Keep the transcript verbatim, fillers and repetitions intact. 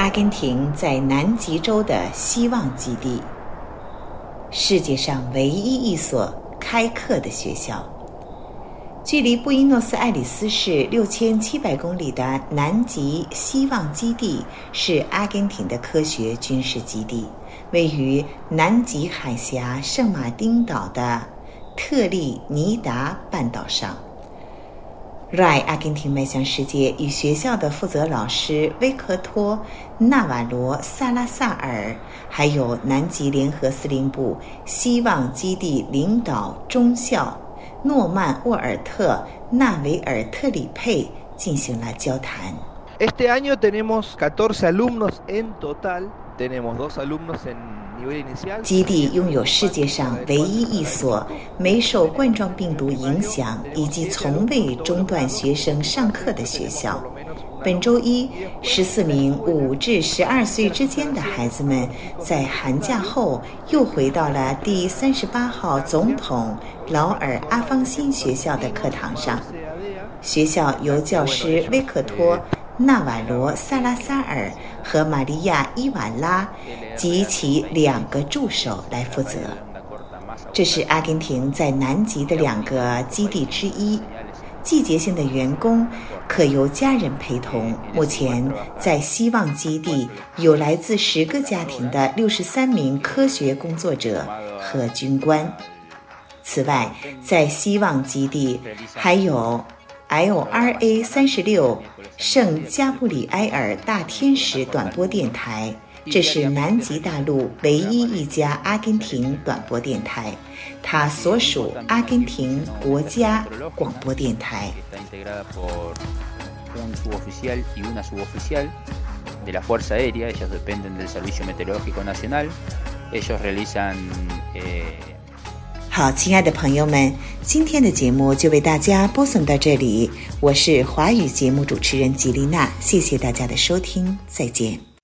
阿根廷在南极洲的希望基地，世界上唯一一所开课的学校。距离布宜诺斯艾利斯市六千七百公里的南极希望基地是阿根廷的科学军事基地，位于南极海峡圣马丁岛的特立尼达半岛上。热爱阿根廷迈向世界与学校的负责老师维克托·纳瓦罗·萨拉萨尔，还有南极联合司令部希望基地领导中校诺曼沃尔特·纳维尔特里佩进行了交谈。 Este año tenemos catorce alumnos en total. Tenemos dos alumnos en nivel inicial. 基地拥有世界上唯一一所没受冠状病毒影响以及从未中断学生上课的学校。本周一，十四名五至十二岁之间的孩子们在寒假后又回到了第三十八号总统劳尔阿方辛学校的课堂上。学校由教师维克托·纳瓦罗·萨拉萨尔和玛利亚·伊瓦拉及其两个助手来负责。这是阿根廷在南极的两个基地之一。季节性的员工可由家人陪同。目前在希望基地有来自十个家庭的六十三名科学工作者和军官。此外，在希望基地还有 L R A 三十六圣加布里埃尔大天使短波电台，这是南极大陆唯一一家阿根廷短波电台，它所属阿根廷国家广播电台。好，亲爱的朋友们，今天的节目就为大家播送到这里，我是华语节目主持人吉丽娜，谢谢大家的收听，再见。